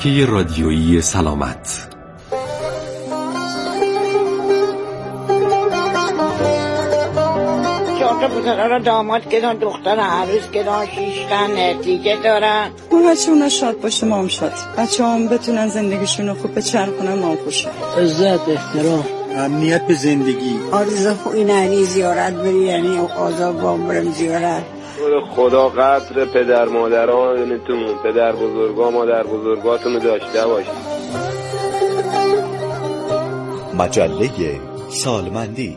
شبکه رادیویی سلامت. پسرها داماد کردن، دختر عروس کردن، 6 تا نتیجه دارن. بچه‌ها شاد باشه، ما هم شاد. بچه‌ها بتونن زندگیشونو خوب بچرخونن، ما هم خوشحال. عزت، احترام، امنیت به زندگی. آرزو خوبی نری زیارت بری، یعنی آزاد برم زیارت. خدا قدر پدر مادرانتون، پدر بزرگا مادر بزرگاتون داشته باشید. مجله سالمندی.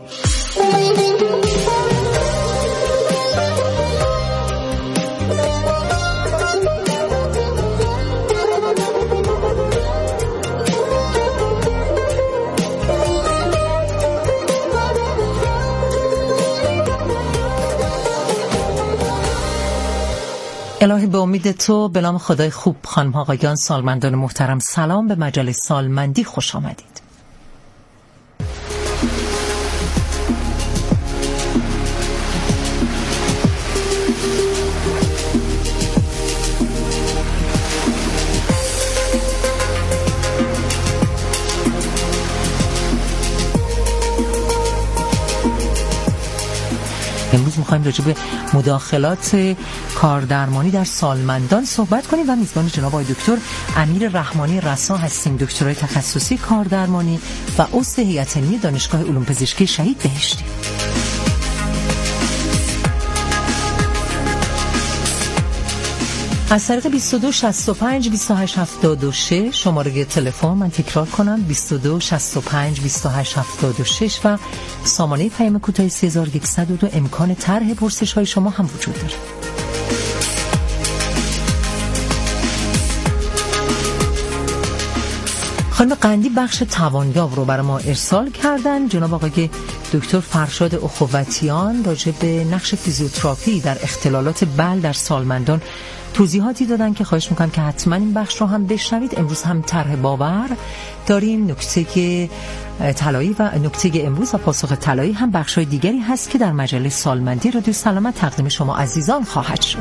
الهی به امید تو، به نام خدای خوب. خانم ها آقایان، سالمندان محترم، سلام. به مجله سالمندی خوش آمدید. امروز می‌خوایم راجع به مداخلات کاردرمانی در سالمندان صحبت کنیم و میزبان جناب آقای دکتر امیر رحمانی رسا هستیم، دکترای تخصصی کاردرمانی و عضو هیئت علمی دانشگاه علوم پزشکی شهید بهشتی. از طریق 22 65 28 76 شماره تلفن، من تکرار کنم، 22 65 28 76 و سامانه پیام کوتاه 3102 امکان طرح پرسش‌های شما هم وجود داره. خانم قندی بخش توانیاب رو برای ما ارسال کردن. جناب آقای دکتر فرشاد اخوتیان راجع به نقش فیزیوتراپی در اختلالات بل در سالمندان توضیحاتی دادن که خواهش میکنم که حتما این بخش رو هم بشنوید. امروز هم طرح باور داریم، نکته طلایی و نکته امروز و پاسخ طلایی هم بخش‌های دیگری هست که در مجله سالمندی رادیو سلامت تقدیم شما عزیزان خواهد شد.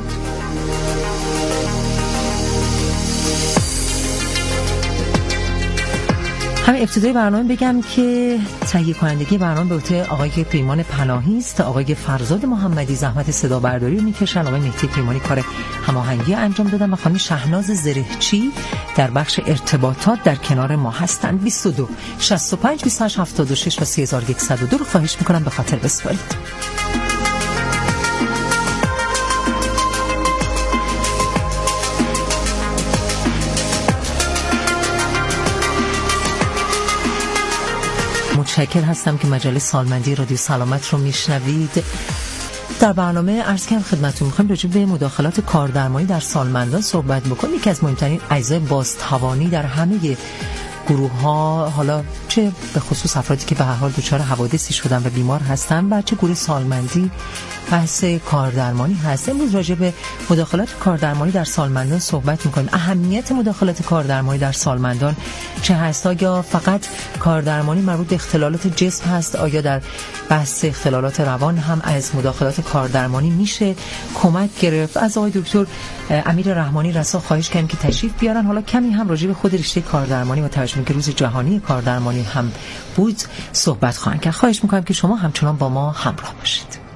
همین ابتدای برنامه بگم که تهیه کنندگی برنامه به عهده آقای پیمان پناهی است، آقای فرزاد محمدی زحمت صدا برداری رو میکشن، آقای مهدی پیمانی کار هماهنگی انجام دادن و خانم شهناز زرهچی در بخش ارتباطات در کنار ما هستند. 22 65 28 76 و 3102 رو خواهش میکنم به خاطر بسپارید. متشکر هستم که مجله سالمندی رادیو سلامت رو میشنوید. در برنامه عرض کردم خدمتتون می‌خوایم راجع به مداخلات کاردرمانی در سالمندان صحبت بکنیم. یکی از مهمترین اجزای بازتوانی در همه گروه‌ها، حالا چه به خصوص افرادی که به هر حال دچار حوادثی شدن و بیمار هستن و چه گروه سالمندی، بحث کاردرمانی هست. امروز راجع به مداخلات کاردرمانی در سالمندان صحبت می‌کنیم. اهمیت مداخلات کاردرمانی در سالمندان چه هست؟ آیا فقط کاردرمانی مربوط به اختلالات جسم هست؟ آیا در بحث اختلالات روان هم از مداخلات کاردرمانی میشه کمک گرفت؟ از آقای دکتر امیر رحمانی رسا خواهش کنیم که تشریف بیارن. حالا کمی هم راجع به خود رشته کاردرمانی و توجه که روز جهانی کاردرمانی هم بود صحبت خواهند کرد. خواهش می‌کنم که شما همچنان با ما همراه باشید.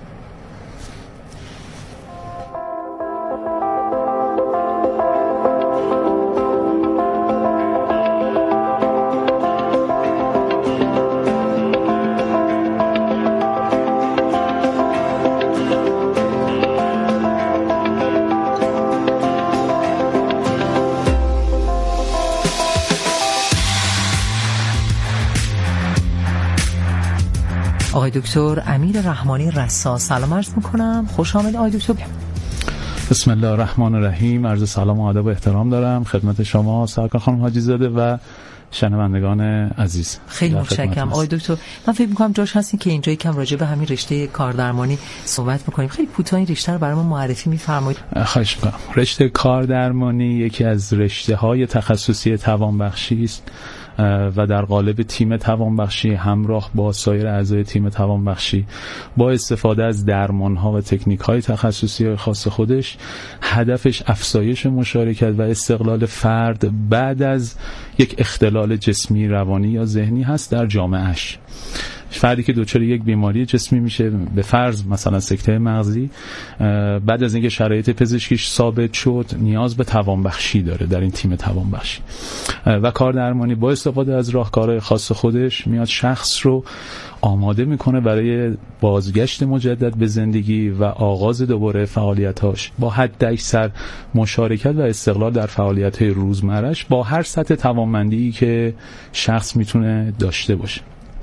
آقای دکتر امیر رحمانی رسا، سلام عرض میکنم، خوش آمد آقای دکتر. بسم الله الرحمن الرحیم. عرض سلام و ادب و احترام دارم خدمت شما سرکار خانم حاجی زاده و شنوندگان عزیز. خیلی متشکرم آقای دکتر. من فکر می‌کنم جاش هستین که اینجا یکم راجع به همین رشته کاردرمانی صحبت بکنیم. خیلی کوتاه این رشته رو برای ما معرفی می‌فرمایید؟ خواهش می‌کنم. رشته کاردرمانی یکی از رشته‌های تخصصی توانبخشی است و در قالب تیم توانبخشی همراه با سایر اعضای تیم توانبخشی با استفاده از درمان‌ها و تکنیک‌های تخصصی خاص خودش، هدفش افزایش مشارکت و استقلال فرد بعد از یک اختلال جسمی، روانی یا ذهنی هست در جامعهش. فردی که دچار یک بیماری جسمی میشه، به فرض مثلا سکته مغزی، بعد از اینکه شرایط پزشکیش ثابت شد نیاز به توانبخشی داره در این تیم توانبخشی و کاردرمانی با استفاده از راهکارهای خاص خودش میاد شخص رو آماده میکنه برای بازگشت مجدد به زندگی و آغاز دوباره فعالیتاش با حد اکثر مشارکت و استقلال در فعالیت‌های روزمره‌اش با هر سطح توانمندی که شخص میتونه داشته باشه.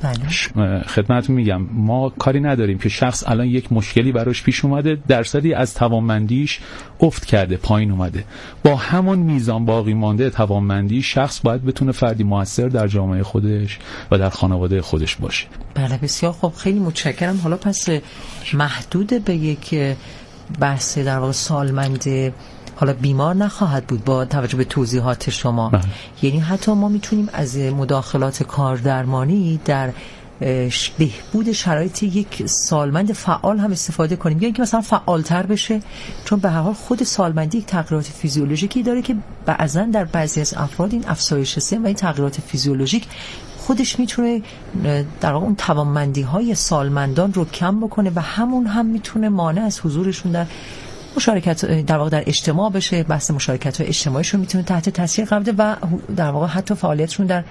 خدمتتون میگم ما کاری نداریم که شخص الان یک مشکلی براش پیش اومده، درصدی از توانمندیش افت کرده، پایین اومده، با همون میزان باقی مانده توانمندی شخص باید بتونه فردی موثر در جامعه خودش و در خانواده خودش باشه. بله بسیار خب، خیلی متشکرم. حالا پس محدود به یک بحث در واقع سالمند حالا بیمار نخواهد بود با توجه به توضیحات شما. یعنی حتی ما میتونیم از مداخلات کاردرمانی در بهبود شرایط یک سالمند فعال هم استفاده کنیم، یا اینکه مثلا فعالتر بشه، چون به هر حال خود سالمندی یک تغییرات فیزیولوژیکی داره که بعضا در بعضی از افراد این افزایش سن و این تغییرات فیزیولوژیک خودش میتونه در واقع اون توانمندی‌های سالمندان رو کم بکنه و همون هم میتونه مانع از حضورشون در مشارکت در واقع در اجتماع بشه. بحث مشارکت و اجتماعیشون میتونه تحت تاثیر قرار بده و در واقع حتی فعالیتشون در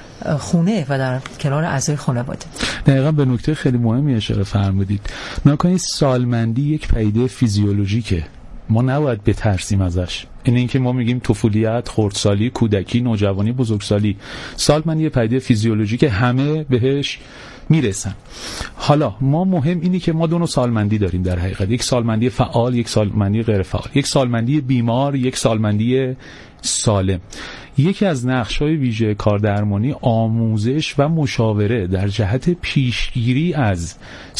خونه و در کنار اعضای خانواده. دقیقاً به نکته خیلی مهمی اشاره فرمودید. نکنید سالمندی یک پدیده فیزیولوژیکه، ما نباید بترسیم ازش. اینکه ما میگیم طفولیت، خردسالی، کودکی، نوجوانی، بزرگسالی، سالمندی یک پدیده فیزیولوژیکه، همه بهش میرسن. حالا ما مهم اینی که ما دو نوع سالمندی داریم در حقیقت، یک سالمندی فعال، یک سالمندی غیر فعال، یک سالمندی بیمار، یک سالمندی سالم. یکی از نقش‌های ویژه کاردرمانی آموزش و مشاوره در جهت پیشگیری از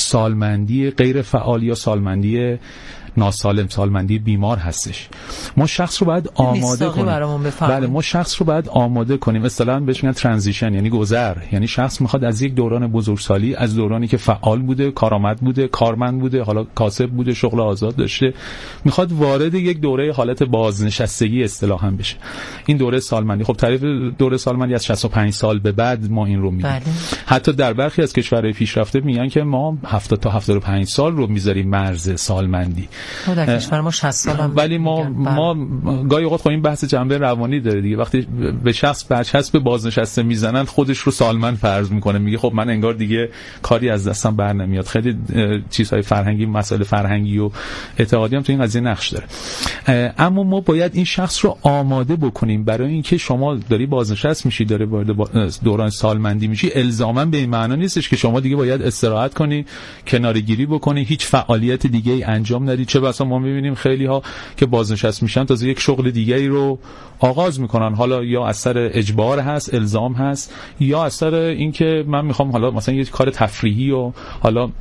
سالمندی غیر فعال یا سالمندی ناسالم، سالمندی بیمار هستش. ما شخص رو باید آماده کنیم. بله، ما شخص رو باید آماده کنیم. اصطلاحاً بهش میگن ترانزیشن، یعنی گذر. یعنی شخص میخواد از یک دوران بزرگسالی، از دورانی که فعال بوده، کارآمد بوده، کارمند بوده، حالا کاسب بوده، شغل آزاد داشته، میخواد وارد یک دوره حالت بازنشستگی اصطلاحاً بشه. این دوره سالمندی، خب تعریف دوره سالمندی از 65 سال به بعد ما این رو میگیم. بله. حتی در برخی از کشورهای پیشرفته میگن که ما 70 تا 75 سال رو میذاریم مرز سالمندی. در کشور ما 60 سال هم، ولی ما گاهی اوقات خب این بحث جنبه روانی داره دیگه. وقتی به شخص برچسب بازنشسته میزنن خودش رو سالمند فرض میکنه، میگه خب من انگار دیگه کاری از دستم بر نمیاد. خیلی چیزهای فرهنگی، مسائل فرهنگی و اعتقادی هم تو این قضیه نقش داره. اما ما باید این شخص رو آماده بکنیم برای اینکه شما داری بازنشست میشی، داره وارد دوران سالمندی میشی، الزاما به این معنا نیستش که شما دیگه باید استراحت کنی، کناره‌گیری بکنی، هیچ فعالیت دیگه‌ای انجام ندی. چه بسا ما میبینیم خیلی ها که بازنشست میشن تازه یک شغل دیگه‌ای رو آغاز میکنن، حالا یا اثر اجبار هست، الزام هست، یا اثر اینکه من میخوام حالا مثلا یک کار تفریحی و حالا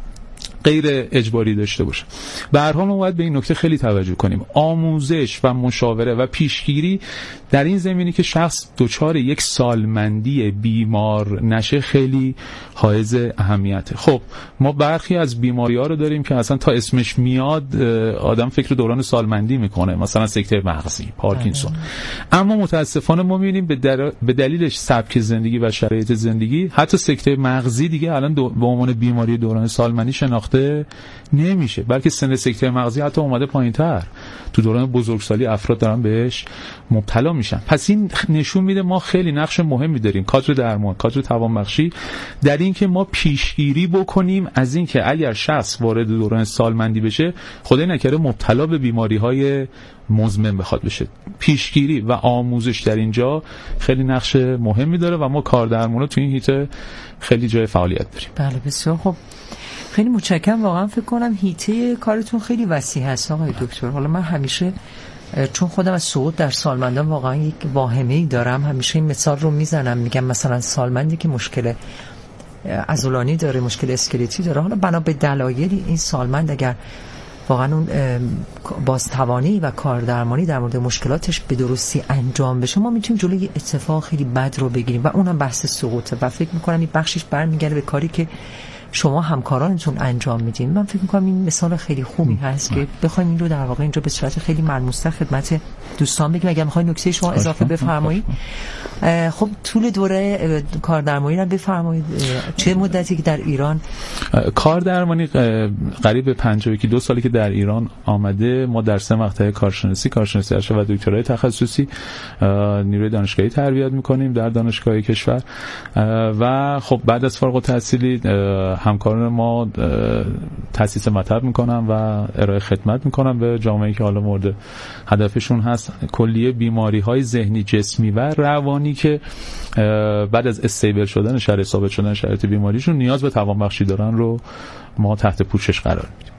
غیر اجباری داشته باشه. به هر حال ما باید به این نکته خیلی توجه کنیم. آموزش و مشاوره و پیشگیری در این زمینی که شخص دچار یک سالمندی بیمار نشه خیلی حائز اهمیته. خب ما برخی از بیماری‌ها رو داریم که اصلا تا اسمش میاد آدم فکر دوران سالمندی میکنه، مثلا سکته مغزی، پارکینسون. اما متاسفانه ما می‌بینیم به دلیلش سبک زندگی و شرایط زندگی حتی سکته مغزی دیگه الان به عنوان بیماری دوران سالمندی شناخته نمیشه، بلکه سن سکته مغزی حتی اومده پایین‌تر. تو دوران بزرگسالی افراد دارن بهش مبتلا میشن. پس این نشون میده ما خیلی نقش مهمی داریم، کادر درمان، کادر توانبخشی، در این که ما پیشگیری بکنیم از این که اگر شخص وارد دوران سالمندی بشه، خدای نکرده مبتلا به بیماری‌های مزمن بخواد بشه. پیشگیری و آموزش در اینجا خیلی نقش مهمی داره و ما کاردرمانو تو این هیته خیلی جای فعالیت داریم. بله بسیار خوب. خیلی متشکرم. واقعا فکر کنم هیته کارتون خیلی وسیع هست آقای دکتر. حالا من همیشه چون خودم از سقوط در سالمندان واقعا یک واهمه‌ای دارم، همیشه این مثال رو میزنم، میگم مثلا سالمندی که مشکل عضلانی داره، مشکل اسکلتی داره، حالا بنا به دلایلی این سالمند اگر واقعا اون بازتوانی و کاردرمانی در مورد مشکلاتش به درستی انجام بشه، ما میتونیم جلوی اتفاق خیلی بد رو بگیریم و اونم بحث سقوطه. و فکر میکنم این بخشش برمیگرده به کاری که شما همکارانتون انجام میدین. من فکر میکنم این مثال خیلی خوبی هست که بخوایم این رو در واقع اینجا به صورت خیلی ملموس‌تر خدمت دوستان بگیم. اگر میخواین نکته شما اضافه بفرمایید. خب طول دوره کاردرمانی رو بفرمایید. چه مدتی که در ایران کاردرمانی قریب 52 سالی که در ایران آمده. ما در 3 مقطع کارشناسی ارشد و دکترای تخصصی نیروی دانشگاهی تربیت میکنیم در دانشگاه کشور و خب بعد از فارغ التحصیلی همکاران ما تأسیس مطب میکنن و ارائه خدمت میکنن به جامعه‌ای که حالا مورد هدفشون هست. کلیه بیماری‌های ذهنی، جسمی و روانی که بعد از استیبل شدن ثابت شدن شرایط بیماریشون نیاز به توانبخشی دارن رو ما تحت پوشش قرار میدیم.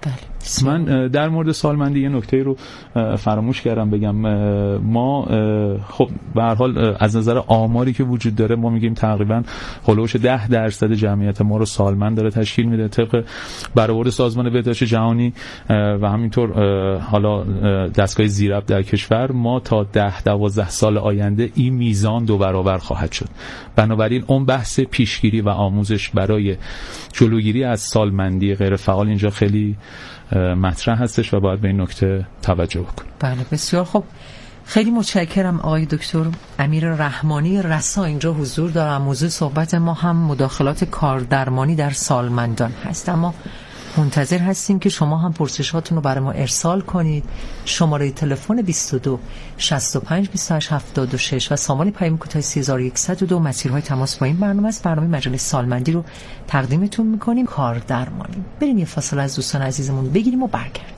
من در مورد سالمندی یه نکته رو فراموش کردم بگم. ما خب به هر حال از نظر آماری که وجود داره ما میگیم تقریبا هولوش 10% جمعیت ما رو سالمند داره تشکیل میده طبق برآورد سازمان بهداشت جهانی و همینطور حالا دستگاه زیربط در کشور. ما تا 10-12 سال آینده این میزان 2 برابر خواهد شد. بنابراین اون بحث پیشگیری و آموزش برای جلوگیری از سالمندی غیر فعال اینجا خیلی مطرح هستش و باید به این نکته توجه بکنیم. بله بسیار خوب. خیلی متشکرم آقای دکتر امیر رحمانی رسا اینجا حضور دارم. موضوع صحبت ما هم مداخلات کاردرمانی در سالمندان هست، اما منتظر هستیم که شما هم پرسشاتون رو برای ما ارسال کنید. شماره تلفن 22 65 28 76 و سامان پیام کوتاه 3102 مسیرهای تماس با این برنامه است. برنامه مجله سالمندی رو تقدیمتون میکنیم. کاردرمانی. بریم یه فاصله از دوستان عزیزمون بگیریم و برگردیم.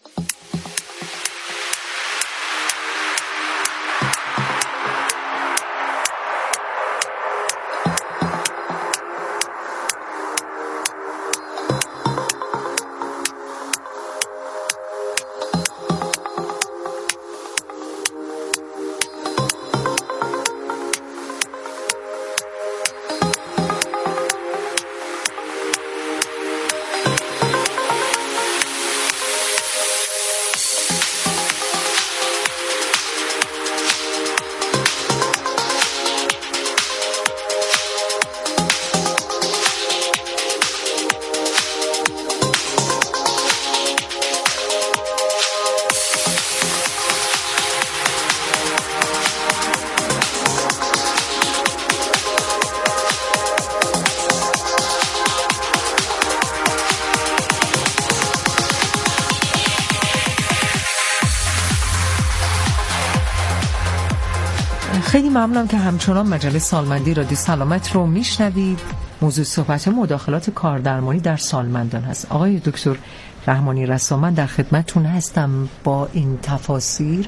خیلی ممنونم که همچنان مجله سالمندی رادیو سلامت رو میشنوید. موضوع صحبت مداخلات کاردرمانی در سالمندان هست. آقای دکتر رحمانی رسا، من در خدمتتون هستم با این تفاسیر.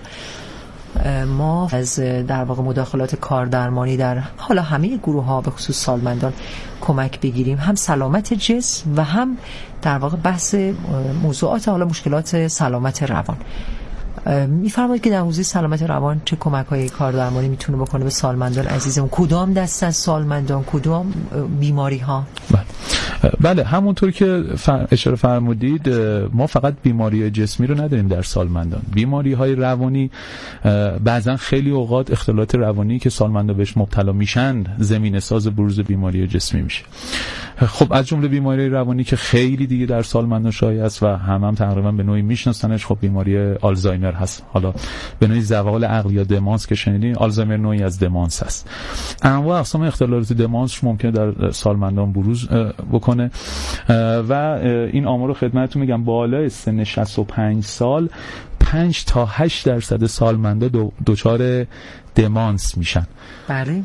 ما از در واقع مداخلات کاردرمانی در حالا همه گروه ها به خصوص سالمندان کمک بگیریم، هم سلامت جسم و هم در واقع بحث موضوعات حالا مشکلات سلامت روان. میفرمایید که در حوزه سلامت روان چه کمک‌های کاردرمانی میتونه بکنه به سالمندان عزیزمون؟ کدام دست از سالمندان، کدام بیماری‌ها؟ بله همونطور که اشاره فرمودید ما فقط بیماری جسمی رو نداریم در سالمندان. بیماری‌های روانی بعضا خیلی اوقات اختلالات روانی که سالمندان بهش مبتلا میشن زمینه ساز بروز بیماری جسمی میشه. خب از جمله بیماری روانی که خیلی دیگه در سالمندان شایع است و هم تقریبا به نوعی میشناسنش، خب بیماری آلزایمر هست. حالا به نوعی زوال عقل یا دمانس که شنیدین، آلزایمر نوعی از دمانس است. انواع اقسام اختلالات دمانس ممکنه در سالمندان بروز بکنه و این آمار رو خدمتتون میگم. بالای سن 65 سال 5 تا 8% سالمندا دچار دمانس میشن. بله.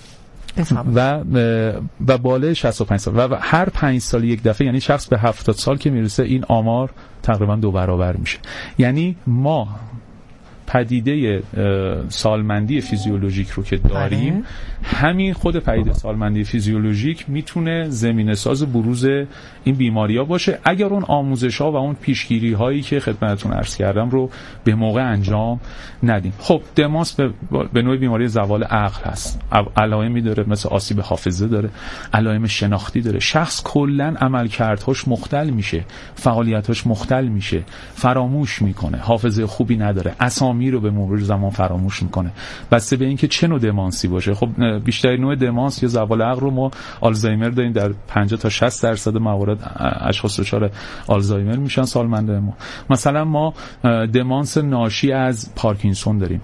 و بالای 65 سال و هر 5 سال یک دفعه، یعنی شخص به 70 سال که میرسه این آمار تقریبا 2 برابر میشه. یعنی ما پدیده سالمندی فیزیولوژیک رو که داریم، همین خود پدیده سالمندی فیزیولوژیک میتونه زمینه ساز بروز این بیماری‌ها باشه اگر اون آموزش‌ها و اون پیشگیری‌هایی که خدمتتون عرض کردم رو به موقع انجام ندیم. خب دمانس به نوع بیماری زوال عقل هست. علائمی داره مثل آسیب حافظه داره، علائم شناختی داره. شخص کلاً عملکردهاش مختل میشه، فعالیتاش مختل میشه، فراموش میکنه، حافظه خوبی نداره، اسامی رو به مرور زمان فراموش میکنه. بسته به اینکه چه نوع دمانسی باشه. خب بیشتر نوع دمانس یا زوال عقل رو ما آلزایمر داریم، در 50 تا 60% موارد اشخاص دچار آلزایمر میشن سالمند ما. مثلا ما دمانس ناشی از پارکینسون داریم.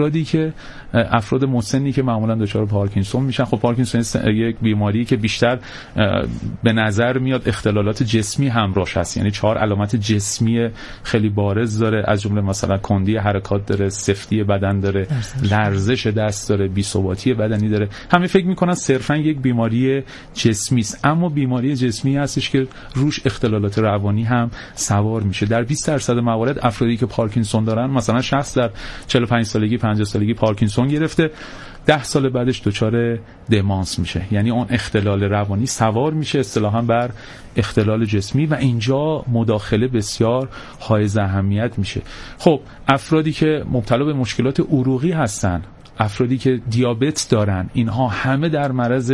افراد مسنی که معمولا دچار پارکینسون میشن. خب پارکینسون یک بیماری که بیشتر به نظر میاد اختلالات جسمی همراهش هست، یعنی 4 علامت جسمی خیلی بارز داره، از جمله مثلا کندی حرکات داره، سفتی بدن داره، لرزش دست داره، بی‌ثباتی بدنی داره. همه فکر میکنن صرفا یک بیماری جسمی است، اما بیماری جسمی هستش که روش اختلالات روانی هم سوار میشه. در 20% موارد افرادی که پارکینسون دارن، مثلا شخص در 45 سالگی 50 سالگی پارکینسون گرفته، 10 سال بعدش دچار دمانس میشه، یعنی اون اختلال روانی سوار میشه اصطلاحاً بر اختلال جسمی و اینجا مداخله بسیار حائز اهمیت میشه. خب افرادی که مبتلا به مشکلات عروقی هستن، افرادی که دیابت دارن، اینها همه در معرض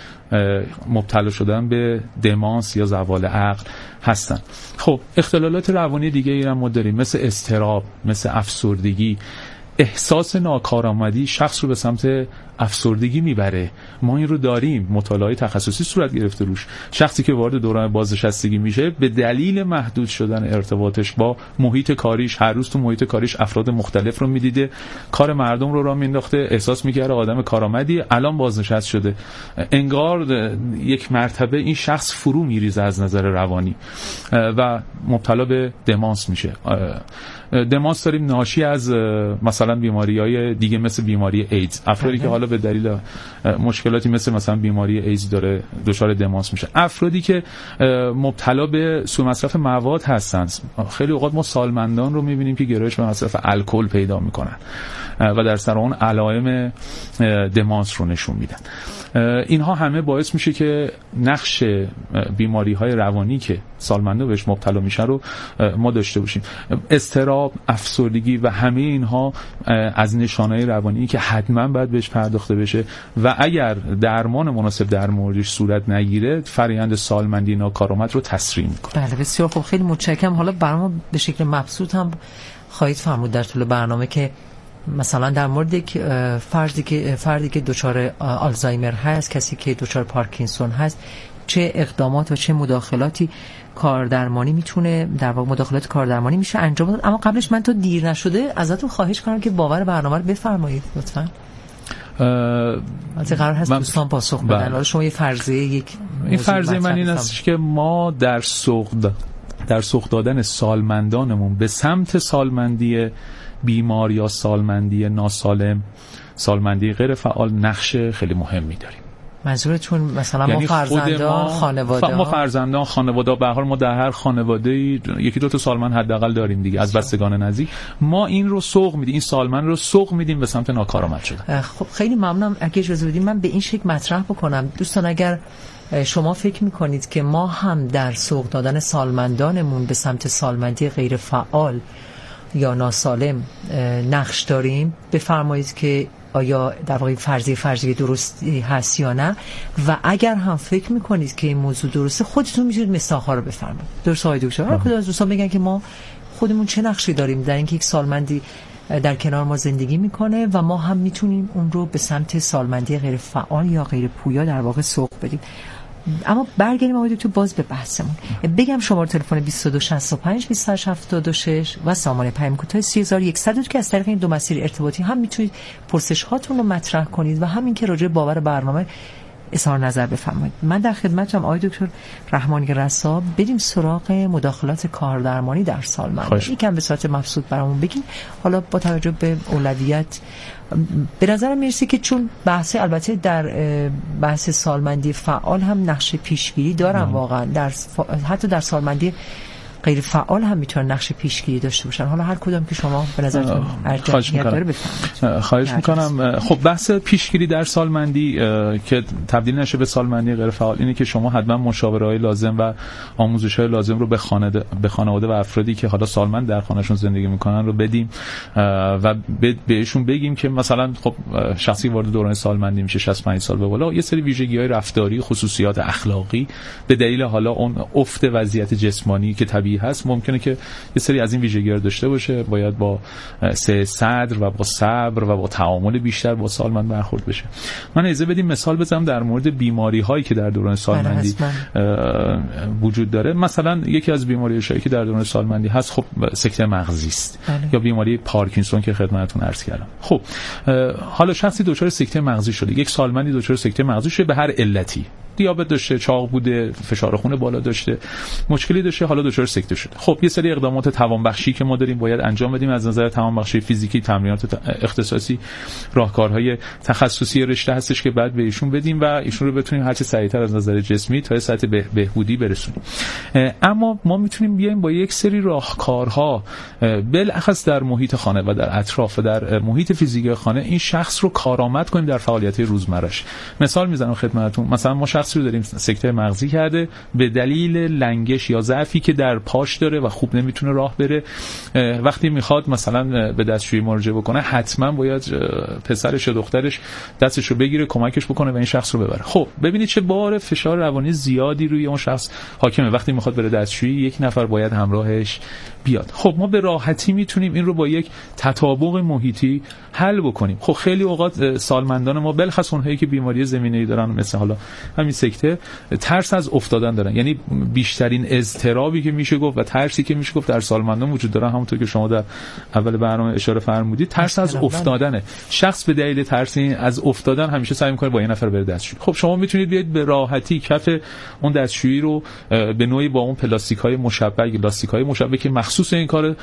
مبتلا شدن به دمانس یا زوال عقل هستن. خب اختلالات روانی دیگه ای هم ما داریم، مثل اضطراب، مثل افسردگی. احساس ناکارآمدی شخص رو به سمت افسردگی میبره. ما این رو داریم، مطالعه تخصصی صورت گرفته روش. شخصی که وارد دوران بازنشستگی میشه به دلیل محدود شدن ارتباطش با محیط کاریش، هر روز تو محیط کاریش افراد مختلف رو میدیده، کار مردم رو راه مینداخته، احساس میکرده آدم کارآمدی، الان بازنشست شده، انگار یک مرتبه این شخص فرو میریزه از نظر روانی و مبتلا به دمانس میشه. دمانس داریم ناشی از مثلا بیماری‌های دیگه مثل بیماری ایدز. افرادی که حالا به دلیل مشکلاتی مثلا بیماری ایدز داره دچار دمانس میشه. افرادی که مبتلا به سوء مصرف مواد هستن، خیلی اوقات ما سالمندان رو میبینیم که گرایش به مصرف الکل پیدا میکنن و در سر اون علائم دمانس رو نشون میدن. اینها همه باعث میشه که نقش بیماری‌های روانی که سالمندا بهش مبتلا میشن رو ما داشته باشیم. اضطراب، افسردگی و همه اینها از نشانه‌های روانی که حتما باید بهش پرداخته بشه و اگر درمان مناسب در موردش صورت نگیره فرآیند سالمندی ناکارآمد رو تسریع میکنه. بله بسیار خوب، خیلی متشکرم. حالا برام به شکل مبسوط هم خواهید فرمود در طول برنامه که مثلا در مورد یک فردی که دچار آلزایمر هست، کسی که دچار پارکینسون هست، چه اقدامات و چه مداخلاتی کاردرمانی میتونه در واقع مداخلات کاردرمانی میشه انجام داد. اما قبلش من تا دیر نشده ازتون خواهش کنم که باور برنامه رو بفرمایید لطفاً. البته قرار هست دوستان پاسخ بدن. حالا شما یه فرضیه این فرضیه من این است که ما در سوق دادن سالمندانمون به سمت سالمندی بیمار یا سالمندی ناسالم، سالمندی غیر فعال نقش خیلی مهمی داریم. منظورتون مثلا یعنی ما فرزندان خانواده به هر حال ما در هر خانواده‌ای یکی دو تا سالمند حداقل داریم دیگه، از بستگان نزدیک ما این رو سوق میدیم، این سالمند رو سوق میدیم به سمت ناکارآمد شدن. خب خیلی ممنونم. اگه اجازه بدید من به این شکل مطرح بکنم دوستان، اگر شما فکر میکنید که ما هم در سوق دادن سالمندانمون به سمت سالمندی غیر فعال یا ناسالم نقش داریم، بفرمایید که آیا در واقع فرضیه درستی هست یا نه، و اگر هم فکر میکنید که این موضوع درسته خودتون میتونید مثال‌ها رو بفرمایید. درست آقای دکتر؟ هر کدوم از دوستان بگن که ما خودمون چه نقشی داریم در اینکه یک سالمندی در کنار ما زندگی میکنه و ما هم میتونیم اون رو به سمت سالمندی غیر فعال یا غیر پویا در واقع سوق بدیم. اما برگردیم آقای دکتر باز به بحثمون. بگم شماره تلفن 2265 2876 و سامانه پیام کوتاه 3100 که از طریق این دو مسیر ارتباطی هم میتونید پرسش هاتون رو مطرح کنید و همین که راجع به باور برنامه اظهار نظر بفرمایید. من در خدمتم آقای دکتر رحمانی رسا. بریم سراغ مداخلات کاردرمانی در سالمندان. یکم به صورت مبسوط برامون بگین. حالا با توجه به اولویت به نظرم میرسه که چون بحث البته در بحث سالمندی فعال هم نقش پیشگیری دارن واقعا، حتی در سالمندی غیر فعال هم میتونن نقش پیشگیری داشته باشن. حالا هر کدوم که شما به نظرتون ارجحیت داره بفرمایید. خواهش میکنم. خب بحث پیشگیری در سالمندی که تبدیل نشه به سالمندی غیر فعال اینه که شما حتما مشاوره‌های لازم و آموزش‌های لازم رو به خانواده و افرادی که حالا سالمند در خانه‌شون زندگی میکنن رو بدیم و بهشون بگیم که مثلا خب شخصی وارد دوران سالمندی میشه 65 سال به بالا، یه سری ویژگی‌های رفتاری، خصوصیات اخلاقی به دلیل حالا اون افت وضعیت جسمانی که طبیعی هست ممکنه که یه سری از این ویژگی‌ها داشته باشه، باید با صدر و با صبر و با تعامل بیشتر با سالمند برخورد بشه. من اجازه بدیم مثال بزنم در مورد بیماری‌هایی که در دوران سالمندی وجود داره. مثلا یکی از بیماری‌هایی که در دوران سالمندی هست خب سکته مغزی است یا بیماری پارکینسون که خدمتتون عرض کردم. خب حالا شخصی دچار سکته مغزی شده، یک سالمندی دچار سکته مغزی شده به هر علتی، دیابت داشته، چاق بوده، فشار خون بالا داشته، مشکلی داشته، حالا دچار سکته شده. خب یه سری اقدامات توانبخشی که ما داریم باید انجام بدیم از نظر توانبخشی فیزیکی، تمرینات اختصاصی، راهکارهای تخصصی رشته هستش که بعد به ایشون بدیم و ایشون رو بتونیم هرچه سریعتر از نظر جسمی تا سطح بهبودی برسونیم. اما ما میتونیم بیایم با یک سری راهکارها بالاخص در محیط خانه و در اطراف و در محیط فیزیکی خانه این شخص رو کارآمد کنیم در فعالیت‌های روزمره‌اش. مثال میزنم خدمتتون، مثلا ما شخصی رو داریم سکته مغزی کرده به دلیل لنگش یا ضعفی که در پاش داره و خوب نمیتونه راه بره. وقتی میخواد مثلا به دستشویی مراجعه بکنه حتما باید پسرش یا دخترش دستش رو بگیره کمکش بکنه و این شخص رو ببره. خب ببینید چه بار فشار روانی زیادی روی اون شخص حاکمه. وقتی میخواد بره دستشویی یک نفر باید همراهش بیاد. خب ما به راحتی میتونیم این رو با یک تطابق محیطی حل بکنیم. خب خیلی اوقات سالمندان ما بلخص اونهایی که بیماری زمینه‌ای دارن مثل حالا همین سکته ترس از افتادن دارن، یعنی بیشترین اضطرابی که میشه گفت و ترسی که میشه گفت در سالمندان وجود داره همونطور که شما در اول برنامه اشاره فرمودید ترس از افتادنه. شخص به دلیل ترس از افتادن همیشه سعی میکنه با یه نفر بره دستشویی. خب شما میتونید بیاید به راحتی کف اون دستشویی رو به نوعی با اون پلاستیک‌های مشبک، لاستیک‌های مشبک که مخصوص این کار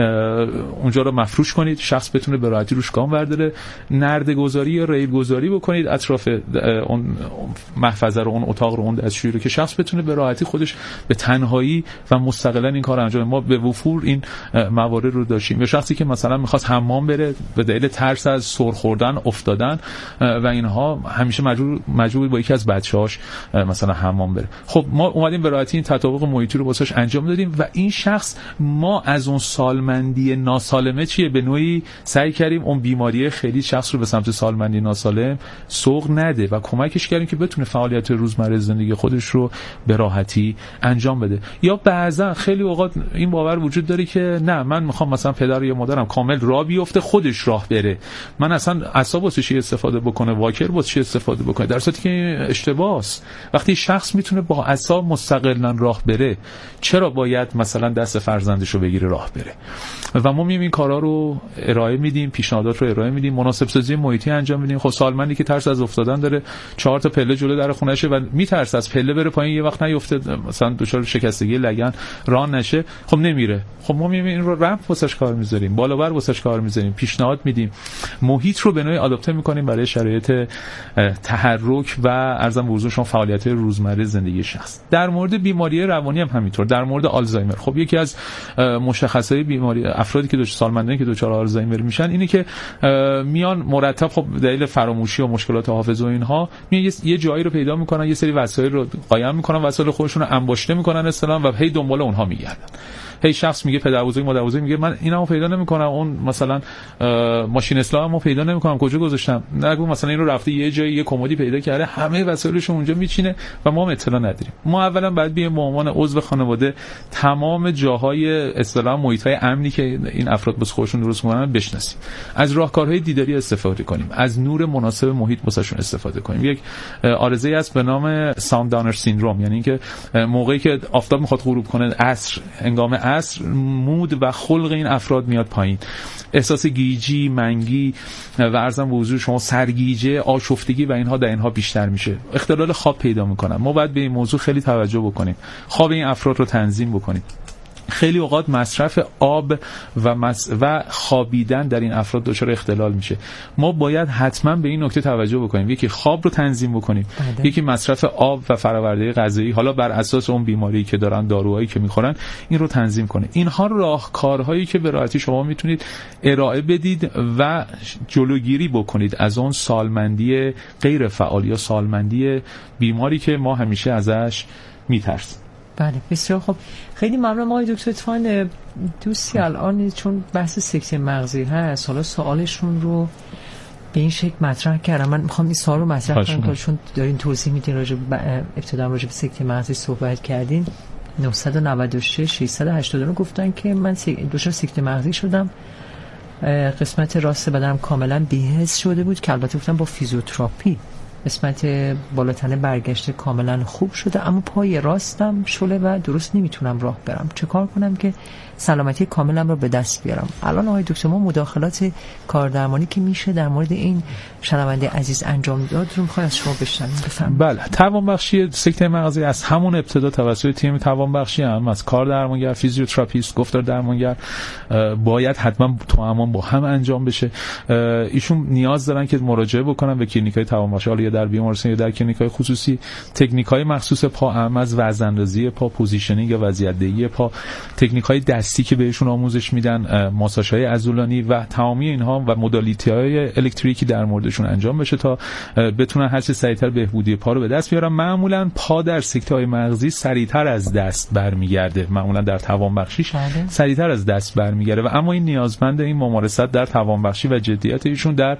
اونجا رو مفروش کنید، شخص بتونه به راحتی روش گام برداره، نرده‌گذاری یا ریل‌گذاری بکنید اطراف اون محفظه رو، اون اتاق رو، اون دستشویی رو که شخص بتونه به راحتی خودش به تنهایی و مستقلاً این کار انجام. ما به وفور این موارد رو داشتیم. یا شخصی که مثلا می‌خواست حمام بره به دلیل ترس از سر خوردن، افتادن و اینها همیشه مجبور با یکی از بچه‌هاش مثلا حمام بره. خب ما اومدیم به راحتی این تطابق محیطی رو واسش انجام دادیم و این شخص ما از اون سالمندی ناسالمه چیه به نوعی سعی کردیم اون بیماری خیلی شخص رو به سمت سالمندی ناسالم سوق نده و کمکش کردیم که بتونه فعالیت روزمره زندگی خودش رو به راحتی انجام بده. یا بعضا خیلی اوقات این باور وجود داره که نه من میخوام مثلا پدر یا مادرم کامل راه بیفته خودش راه بره، من اصلا عصا واسه چی استفاده بکنه، واکر واسه چی استفاده بکنه، در صورتی که اشتباهه. وقتی شخص میتونه با عصا مستقلاً راه بره چرا باید مثلا دست فرزندش رو بگیره راه بره؟ و ما مییم این کارا رو ارائه میدیم، پیشنهادات رو ارائه میدیم، مناسب سازی محیطی انجام میدیم. خب سالمندی که ترس از افتادن داره 4 تا پله جلو در خونه‌شه و میترسه از پله بره پایین، یه وقت نیفته مثلا دچار شکستگی لگن ران نشه، خب نمیره. خب ما مییم این رو رمپ واسش کار میذاریم، بالابر واسش کار میذاریم، پیشنهاد میدیم، محیط رو به نوعی آداپته میکنیم برای شرایط تحرک و ارزم به حضور شما فعالیت روزمره زندگی شخص. در مورد بیماری روانی هم همینطور. در مورد آلزایمر خب یکی از مشخصات بیماری افرادی که سالمندانی که دچار آلزایمر میشن اینه که میان مرتب خب دلیل فراموشی و مشکلات حافظه و اینها میان یه جایی رو پیدا میکنن، یه سری وسایل رو قایم میکنن، وسایل خودشون رو انباشته میکنن اصلا و هی دنبال اونها میگردن. هی شخص میگه پدربزرگ مادربزرگ میگه من اینمو پیدا نمیکنم، اون مثلا ماشین اصلاحمو پیدا نمیکنم، کجا گذاشتم؟ نگو مثلا اینو رفته یه جایی یه کمدی پیدا کرده، همه وسایلش اونجا میچینه و ما اطلاع نداریم. ما اولا باید بیایم به عنوان عضو خانواده تمام جاهای اصطلاح محیط‌های امنی که این افراد واسه خودشون درست می‌کنن بشناسیم، از راهکارهای دیداری استفاده کنیم، از نور مناسب محیط واسهشون استفاده کنیم. یک عارضه‌ای هست به نام ساند دانر سیندروم، یعنی اینکه موقعی که آفتاب میخواد غروب کنه عصر، هنگام عصر مود و خلق این افراد میاد پایین، احساس گیجی، منگی و ارزم به حضور شما سرگیجه، آشفتگی و اینها در اینها بیشتر میشه، اختلال خواب پیدا میکنن. ما باید به این موضوع خیلی توجه بکنیم، خواب این افراد رو تنظیم بکنیم. خیلی اوقات مصرف آب و خوابیدن در این افراد دچار اختلال میشه. ما باید حتما به این نکته توجه بکنیم، یکی خواب رو تنظیم بکنیم، یکی مصرف آب و فرآورده غذایی، حالا بر اساس اون بیماری که دارن، داروهایی که میخورن، این رو تنظیم کنه. اینها راهکارهایی که به راحتی شما میتونید ارائه بدید و جلوگیری بکنید از اون سالمندی غیر فعال یا سالمندی بیماری که ما همیشه ازش میترسیم. بله بسیار خوب، خیلی ممنون آقای دکتر. اتفاقاً دوستی الان چون بحث سکته مغزی هست، حالا سوالشون رو به این شکل مطرح کردم. من میخوام این سوال رو مطرح کنم چون دارین توضیح میدین ابتدا راجع به سکته مغزی صحبت کردین. 996 689 گفتن که من دچار سکته مغزی شدم، قسمت راست بدنم کاملا بی‌حس شده بود که البته گفتم با فیزیوتراپی قسمت بالاتنه برگشته کاملا خوب شده، اما پای راستم شله و درست نمیتونم راه برم. چه کار کنم که سلامتی کاملم رو به دست بیارم؟ الان آقای دکتر ما مداخلات کاردرمانی که میشه در مورد این شنونده عزیز انجام داد رو میخوام از شما بشنویم. بفرمایید. بله، توانبخشی سکته مغزی از همون ابتدا توسط تیم توانبخشی هم از کاردرمانگر، فیزیوتراپیست، گفتار درمانگر باید حتما توأمان با هم انجام بشه. ایشون نیاز دارن که مراجعه بکنن به کلینیک‌های توانبخشی، حالا یا در بیمارستان یا در کلینیک‌های خصوصی. تکنیک‌های مخصوص پا، اهم از وزن‌اندازی پا، پوزیشنینگ یا وضعیت‌دهی پا، تکنیک‌های دستی که بهشون آموزش میدن، ماساژهای عضلانی و تمامی اینها و مدالیتی‌های الکتریکی در موردشون انجام بشه تا بتونن هر چه سریعتر بهبودی پا رو به دست بیارن. معمولاً پا در سکته‌های مغزی سریعتر از دست برمیگرده، معمولاً در توانبخشیش سریعتر از دست برمیگرده و اما این نیازمند این ممارست در توانبخشی و جدیت ایشون در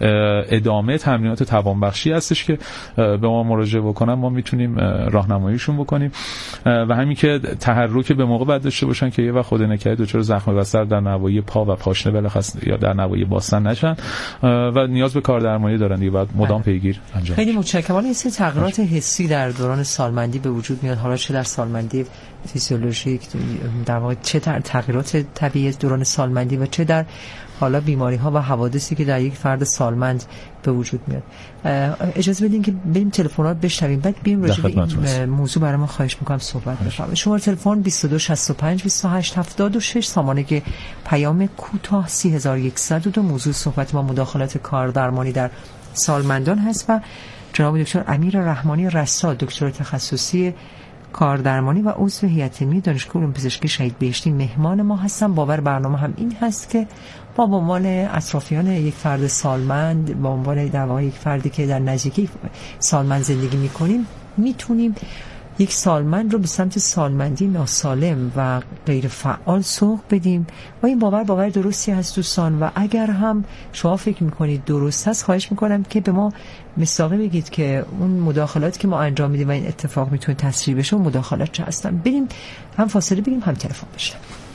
ادامه تمرینات توانبخشی هستش که به ما مراجعه بکنن، ما میتونیم راهنماییشون بکنیم و همین که تحرک به موقع باید داشته باشن که یه وقت خود نکرد دچار زخم بستر در نواحی پا و پاشنه بلخص یا در نواحی باستن نشن و نیاز به کاردرمانی دارن دیگه، باید مدام پیگیر انجام. خیلی متشکرم. این سه تغییرات حسی در دوران سالمندی به وجود میاد، حالا چه در سالمندی فیزیولوژیک در واقع، چه تغییرات طبیعی دوران سالمندی و چه در حالا بیماری ها و حوادثی که در یک فرد سالمند به وجود میاد. اجازه بدین که بریم تلفنات بشنویم، بعد بریم راجع به این موضوع برای ما خواهش میکنم صحبت بفرمایید. شماره تلفن 2265 2876، سامانه که پیام کوتاه 3102. موضوع صحبت ما مداخلات کاردرمانی در سالمندان هست و جناب دکتر امیر رحمانی رسا، دکتر تخصصی کاردرمانی و عضو هیئت علمی دانشگاه علوم پزشکی شهید بهشتی مهمان ما هستن. باور برنامه هم این هست که ما به عنوان اطرافیان یک فرد سالمند، به عنوان در واقع یک فردی که در نزدیکی سالمند زندگی می‌کنیم، میتونیم یک سالمند رو به سمت سالمندی ناسالم و غیر فعال سوق بدیم و این باور درستی هست دوستان. و اگر هم شما فکر میکنید درست هست، خواهش میکنم که به ما مصداقی بگید که اون مداخلات که ما انجام میدیم و این اتفاق میتونه تصریح بشه و مداخلات چه هستن. بریم هم فاصله بگیم هم تلفن بشه.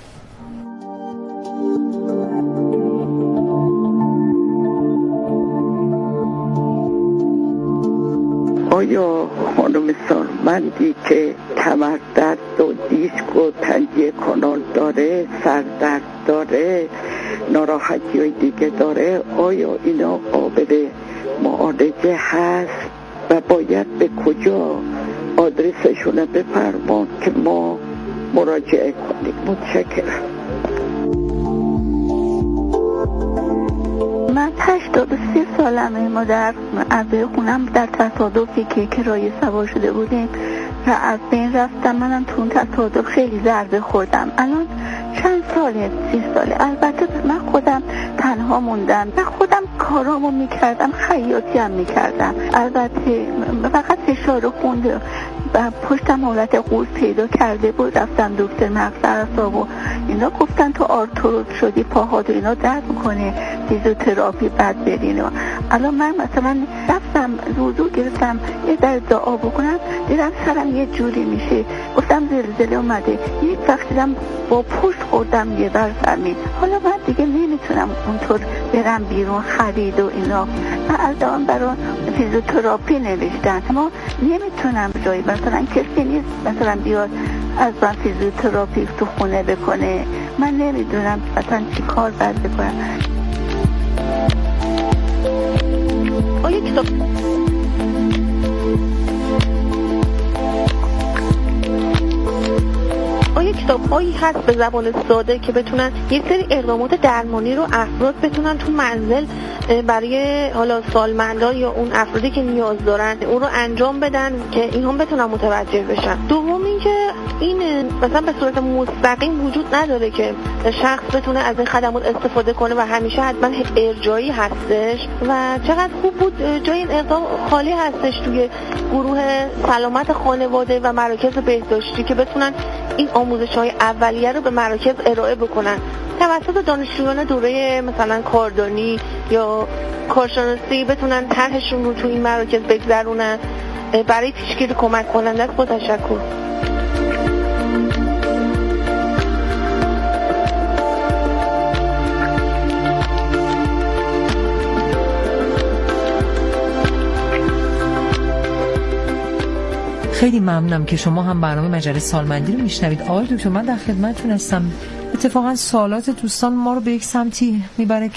آیا خانم سالمندی که کمر درد و دیسک و تنگی کانال داره، سردرد داره، ناراحتی های دیگه داره، آیا اینا قابل معالجه هست و باید به کجا آدرسشون بفرمان که ما مراجعه کنیم؟ متشکرم. من 83 سالمه. ما در عرضه خونم در تصادفی که کرایه سوار شده بودیم و از بین رفتم. منم تو اون تصادف خیلی ضربه خوردم. الان چند ساله، 30 ساله. البته من خودم تنها موندم و خودم کارامو میکردم، خیاطی هم میکردم. البته فقط فشار خون و پشتم حالت قوز پیدا کرده بود. رفتم دکتر مغز اعصاب و اینا گفتن تو آرتروز شدی، پاهات اینا درد میکنه، فیزیوتراپی بعد برین. الان من مثلا رفتم وضو گرفتم یه در دعا بکنم، دیدم سرم یه جوری میشه، گفتم زلزله اومده. یک وقت دیدم با پشت خوردم یه بر زمین. حالا من دیگه نمیتونم اونطور برم بیرون خرید و اینا. من الان برای فیزیوتراپی نوشتن، اما نمیتونم جایی مثلا کسی نیست مثلا بیاد از من فیزیوتراپی تو خونه بکنه. من نمیدونم مثلا چی کار باید بکنم. آیا کتاب‌هایی هست به زبان ساده که بتونن یک سری اقدامات درمانی رو افراد بتونن تو منزل برای حالا سالمندان یا اون افرادی که نیاز دارن اون رو انجام بدن که اینها بتونن متوجه بشن. دوم اینکه این مثلا به صورت مستقیم وجود نداره که شخص بتونه از این خدمات استفاده کنه و همیشه حتما ارجاعی هستش و چقدر خوب بود جای این اقدام خالی هستش توی گروه سلامت خانواده و مراکز بهداشتی که بتونن این آموزش‌های اولیه رو به مراکز ارائه بکنن توسط دانشجویان دوره مثلا کاردانی یا کارشناسی بتونن طرحشون رو تو این مراکز بگذرونن برای پیشگیری کمک کننده است. با تشکر. خیلی ممنونم که شما هم برنامه مجله سالمندی رو میشنوید. آقای دکتر من در خدمتتون هستم. اتفاقا سوالات دوستان ما رو به یک سمتی میبره